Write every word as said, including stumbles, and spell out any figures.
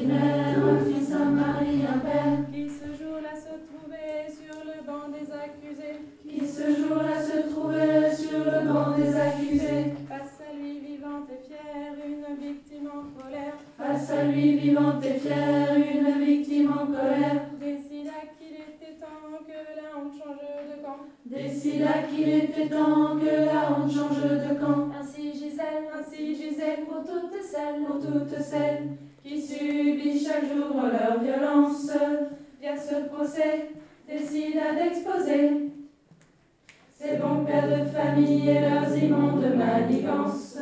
une mère, un fils, un mari, un père, qui ce jour-là se trouvait sur le banc des accusés, qui ce jour-là se trouvait sur le banc des accusés, face à lui vivante et fière, une victime en colère, face à lui vivante et fière, une victime en colère, décida qu'il était temps que la honte change de camp. décida qu'il était temps que la honte change de camp. Ainsi Gisèle, ainsi Gisèle, pour toutes celles, Pour toutes celles qui subissent chaque jour leur violence, via ce procès, décida d'exposer ces bons pères de famille et leurs immondes manigances.